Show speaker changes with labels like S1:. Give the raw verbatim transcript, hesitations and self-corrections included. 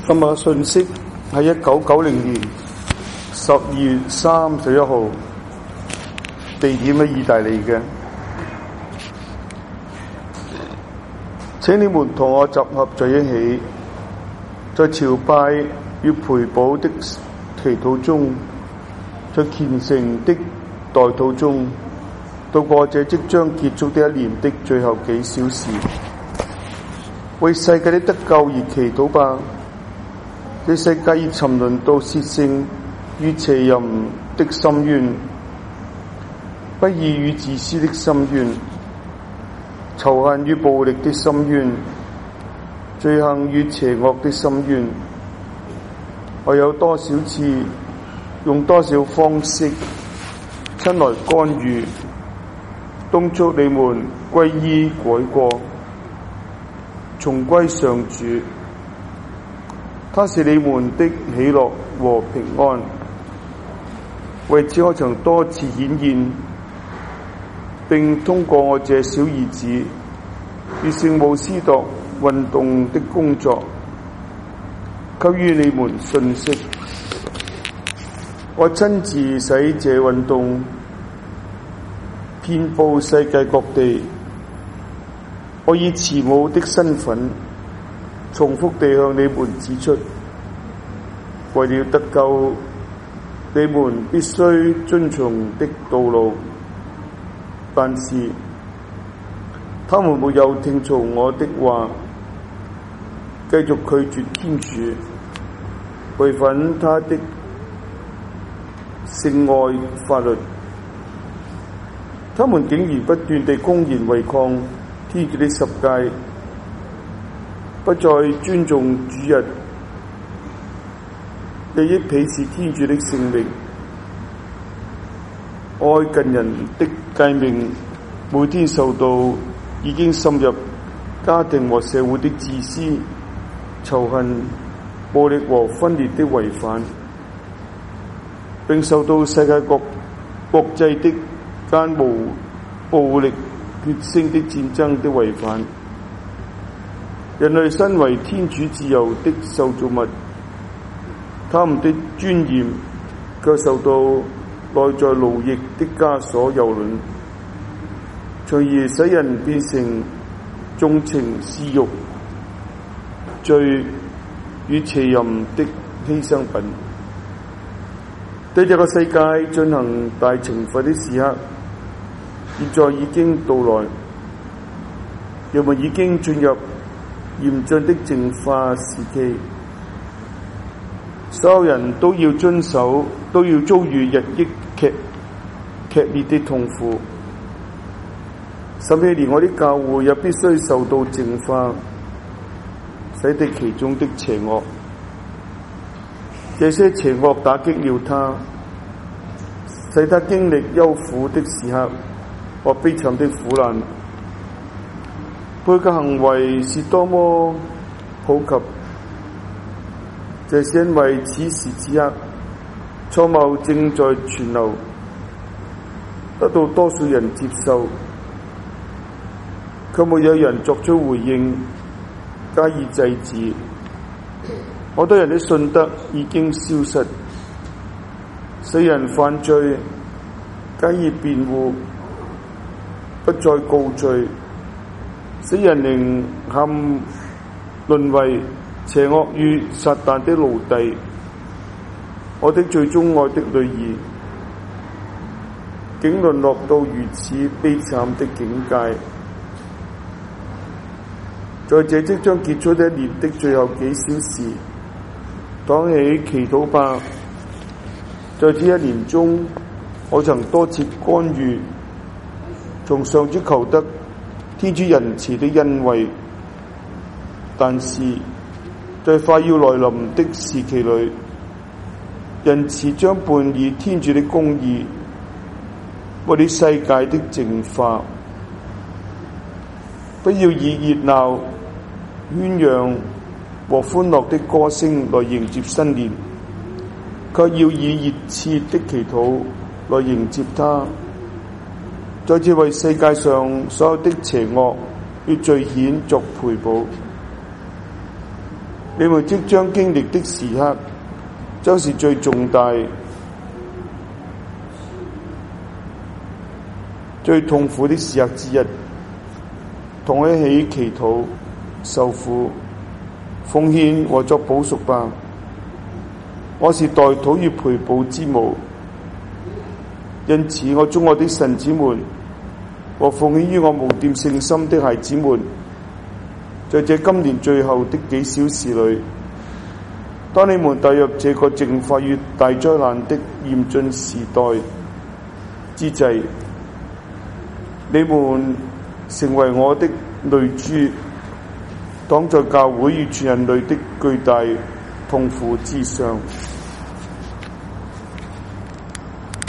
S1: 今日嘅信息係一九九零年十二月三十一號，地點喺意大利嘅。請你們同我集合在一起，在朝拜與賠補的祈禱中，在虔誠的代禱中，度過這即將結束的一年的最後幾小時。為世界的得救而祈禱吧！這世界已沉淪到褻聖與邪淫的深淵，不義與自私的深淵，仇恨與暴力的深淵，罪行與邪惡的深淵。我有多少次用多少方式親來干預，敦促你們歸依改過，重歸上主。他是你們的喜樂和平安。為此我曾多次顯現，並通過我這小兒子與聖母司鐸運動的工作，給予你們信息。我親自使這運動遍佈世界各地。我以慈母的身份重複地向你們指出，為了得救，你們必須遵從的道路。但是他們沒有聽從我的話，繼續拒絕天主，違反他的聖愛法律。他們竟然不斷地公然違抗天主的十誡，不再尊重主日，日益鄙視天主的聖名。愛近人的誡命每天受到已經滲入家庭和社會的自私、仇恨、暴力和分裂的違反，並受到世界各國際的間無暴力血腥的戰爭的違反。人類身為天主自由的受造物，他們的尊嚴卻受到內在奴役的枷鎖蹂躪，從而使人變成縱情私慾、罪與邪淫的犧牲品。對這個世界進行大懲罰的時刻現在已經到來，人們已經進入嚴峻的淨化時期，所有人都要遵守，都要遭遇日益劇劇烈的痛苦，甚至連我的教會也必須受到淨化，洗滌其中的邪惡。這些邪惡打擊了他，使他經歷憂苦的時刻和悲慘的苦難。佢嘅行為是多麼普及，這是因為此時此刻錯謬正在傳流，得到多數人接受，卻沒有人作出回應加以制止。好多人的信德已經消失，使人犯罪加以辯護，不再告罪，使人靈陷淪為邪惡與撒旦的奴隸。我的最鍾愛的女兒，竟淪落到如此悲慘的境界。在這即將結束的一年的最後幾小時，躺起祈禱吧。在這一年中，我曾多次干預，從上主求得天主仁慈的恩惠，但是在快要來臨的時期裏，仁慈將伴以天主的公義，為了世界的淨化。不要以熱鬧、喧嚷和歡樂的歌聲來迎接新年，卻要以熱切的祈禱來迎接它，再次為世界上所有的邪惡與罪愆作賠補。 你們即將經歷的時刻，將是最重大、最痛苦的時刻之一。同一起祈禱、受苦、奉獻和作補贖吧。我是代禱與賠補之母，因此我祝我的神子們和奉獻於我無玷聖心的孩子們，在這今年最後的幾小時裏，當你們踏入這個淨化與大災難的嚴峻時代之際，你們成為我的淚珠，擋在教會與全人類的巨大痛苦之上。